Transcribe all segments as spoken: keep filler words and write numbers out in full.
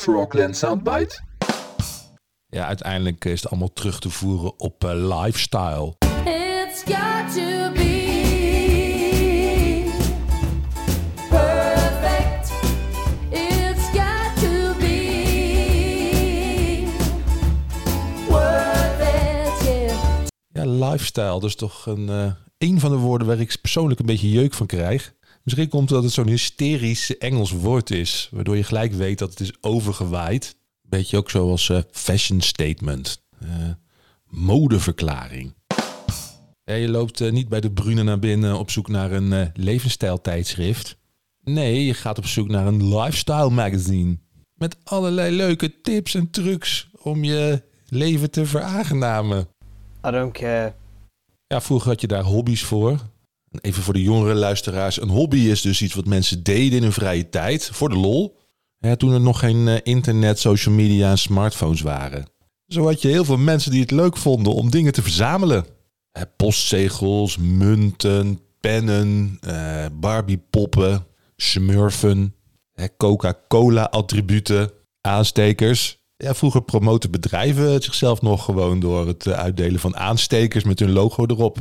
Frogland Soundbite? Ja, uiteindelijk is het allemaal terug te voeren op uh, lifestyle. It's got to be perfect. It's got to be worth it, yeah. Ja, lifestyle, dat is toch een, uh, een van de woorden waar ik persoonlijk een beetje jeuk van krijg. Misschien komt het dat het zo'n hysterisch Engels woord is, waardoor je gelijk weet dat het is overgewaaid. Beetje ook zoals uh, fashion statement, uh, modeverklaring. Ja, je loopt uh, niet bij de Brune naar binnen op zoek naar een uh, levensstijltijdschrift. Nee, je gaat op zoek naar een lifestyle magazine. Met allerlei leuke tips en trucs om je leven te veraangenamen. I don't care. Ja, vroeger had je daar hobby's voor. Even voor de jongere luisteraars. Een hobby is dus iets wat mensen deden in hun vrije tijd. Voor de lol. Ja, toen er nog geen uh, internet, social media en smartphones waren. Zo had je heel veel mensen die het leuk vonden om dingen te verzamelen. Uh, postzegels, munten, pennen, uh, Barbiepoppen, smurfen, uh, Coca-Cola attributen, aanstekers. Ja, vroeger promoten bedrijven het zichzelf nog gewoon door het uh, uitdelen van aanstekers met hun logo erop.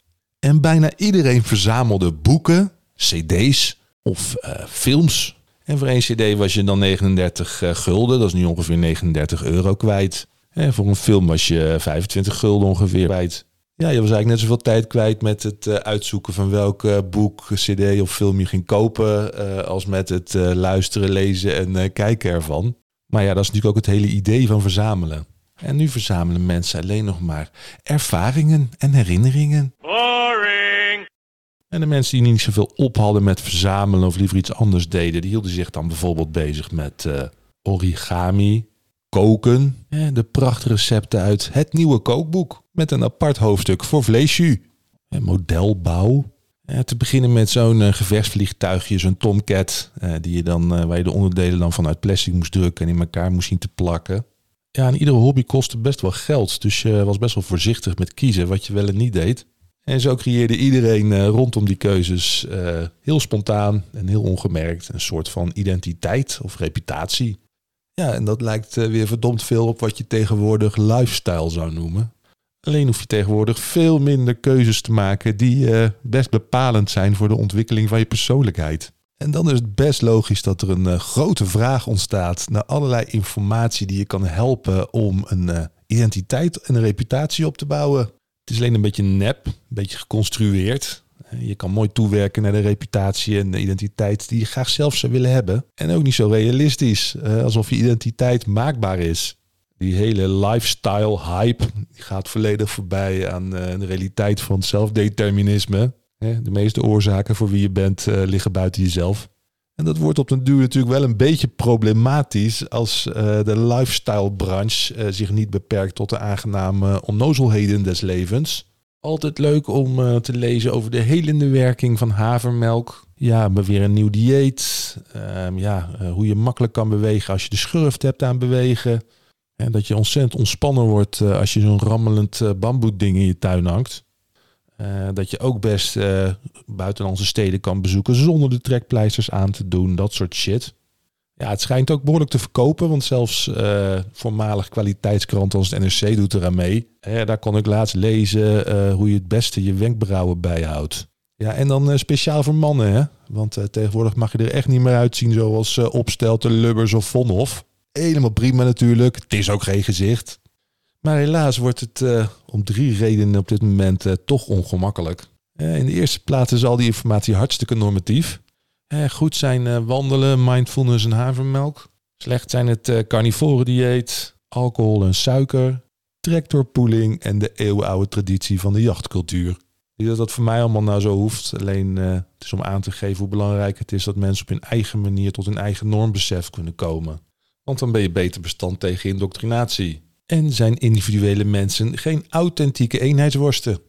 En bijna iedereen verzamelde boeken, cd's of uh, films. En voor één cd was je dan negenendertig uh, gulden. Dat is nu ongeveer negenendertig euro kwijt. En voor een film was je vijfentwintig gulden ongeveer kwijt. Ja, je was eigenlijk net zoveel tijd kwijt met het uh, uitzoeken van welk uh, boek, cd of film je ging kopen. Uh, als met het uh, luisteren, lezen en uh, kijken ervan. Maar ja, dat is natuurlijk ook het hele idee van verzamelen. En nu verzamelen mensen alleen nog maar ervaringen en herinneringen. Boring! En de mensen die niet zoveel op hadden met verzamelen of liever iets anders deden, die hielden zich dan bijvoorbeeld bezig met uh, origami, koken. En de prachtrecepten uit Het Nieuwe Kookboek. Met een apart hoofdstuk voor vleesjus. En modelbouw. Ja, te beginnen met zo'n uh, gevechtsvliegtuigje, zo'n Tomcat. Uh, die je dan, uh, waar je de onderdelen dan vanuit plastic moest drukken en in elkaar moest zien te plakken. Ja, en iedere hobby kostte best wel geld. Dus je was best wel voorzichtig met kiezen wat je wel en niet deed. En zo creëerde iedereen uh, rondom die keuzes uh, heel spontaan en heel ongemerkt een soort van identiteit of reputatie. Ja, en dat lijkt uh, weer verdomd veel op wat je tegenwoordig lifestyle zou noemen. Alleen hoef je tegenwoordig veel minder keuzes te maken die uh, best bepalend zijn voor de ontwikkeling van je persoonlijkheid. En dan is het best logisch dat er een uh, grote vraag ontstaat naar allerlei informatie die je kan helpen om een uh, identiteit en een reputatie op te bouwen. Het is alleen een beetje nep, een beetje geconstrueerd. Je kan mooi toewerken naar de reputatie en de identiteit die je graag zelf zou willen hebben. En ook niet zo realistisch, uh, alsof je identiteit maakbaar is. Die hele lifestyle hype die gaat volledig voorbij aan uh, de realiteit van zelfdeterminisme. De meeste oorzaken voor wie je bent uh, liggen buiten jezelf. En dat wordt op den duur natuurlijk wel een beetje problematisch als uh, de lifestyle-branche uh, zich niet beperkt tot de aangename onnozelheden des levens. Altijd leuk om uh, te lezen over de helende werking van havermelk. Ja, maar weer een nieuw dieet. Uh, ja, uh, hoe je makkelijk kan bewegen als je de schurft hebt aan bewegen. En dat je ontzettend ontspannen wordt uh, als je zo'n rammelend uh, bamboeding in je tuin hangt. Uh, dat je ook best uh, buitenlandse steden kan bezoeken zonder de trekpleisters aan te doen. Dat soort shit. Ja, het schijnt ook behoorlijk te verkopen. Want zelfs uh, voormalig kwaliteitskranten als het N R C doet eraan mee. Uh, daar kon ik laatst lezen uh, hoe je het beste je wenkbrauwen bijhoudt. Ja, en dan uh, speciaal voor mannen. Hè? Want uh, tegenwoordig mag je er echt niet meer uitzien zoals uh, Opstelten, Lubbers of Vonhoff. Helemaal prima natuurlijk. Het is ook geen gezicht. Maar helaas wordt het uh, om drie redenen op dit moment uh, toch ongemakkelijk. Uh, in de eerste plaats is al die informatie hartstikke normatief. Uh, goed zijn uh, wandelen, mindfulness en havermelk. Slecht zijn het uh, carnivore dieet, alcohol en suiker, tractorpooling en de eeuwenoude traditie van de jachtcultuur. Niet dat dat voor mij allemaal nou zo hoeft. Alleen uh, het is om aan te geven hoe belangrijk het is dat mensen op hun eigen manier tot hun eigen normbesef kunnen komen. Want dan ben je beter bestand tegen indoctrinatie. En zijn individuele mensen geen authentieke eenheidsworsten.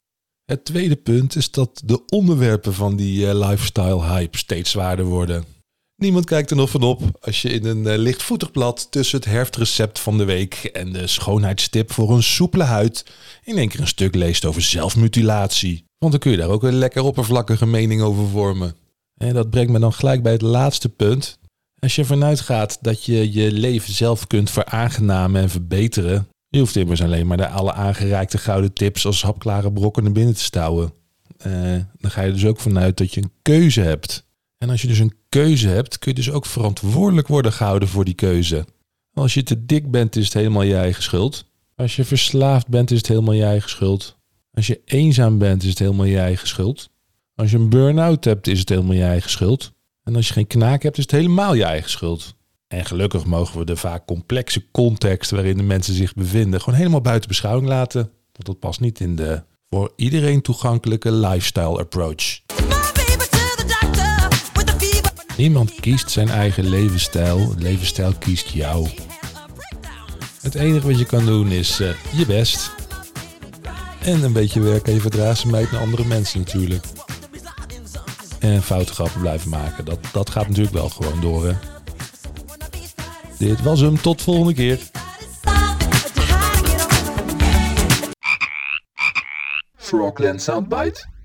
Het tweede punt is dat de onderwerpen van die uh, lifestyle hype steeds zwaarder worden. Niemand kijkt er nog van op als je in een uh, lichtvoetig blad tussen het herfstrecept van de week en de schoonheidstip voor een soepele huid in één keer een stuk leest over zelfmutilatie. Want dan kun je daar ook een lekker oppervlakkige mening over vormen. En dat brengt me dan gelijk bij het laatste punt. Als je ervan uitgaat dat je je leven zelf kunt veraangenamen en verbeteren. Je hoeft immers alleen maar de alle aangereikte gouden tips als hapklare brokken naar binnen te stouwen. Uh, dan ga je dus ook vanuit dat je een keuze hebt. En als je dus een keuze hebt, kun je dus ook verantwoordelijk worden gehouden voor die keuze. Als je te dik bent, is het helemaal je eigen schuld. Als je verslaafd bent, is het helemaal je eigen schuld. Als je eenzaam bent, is het helemaal je eigen schuld. Als je een burn-out hebt, is het helemaal je eigen schuld. En als je geen knaak hebt, is het helemaal je eigen schuld. En gelukkig mogen we de vaak complexe context waarin de mensen zich bevinden gewoon helemaal buiten beschouwing laten. Want dat past niet in de voor iedereen toegankelijke lifestyle approach. Niemand kiest zijn eigen levensstijl. De levensstijl kiest jou. Het enige wat je kan doen is uh, je best. En een beetje werken aan je verdraagzaamheid naar andere mensen natuurlijk. En foute grappen blijven maken. Dat, dat gaat natuurlijk wel gewoon door, hè. Dit was hem. Tot volgende keer. Frogland Soundbite.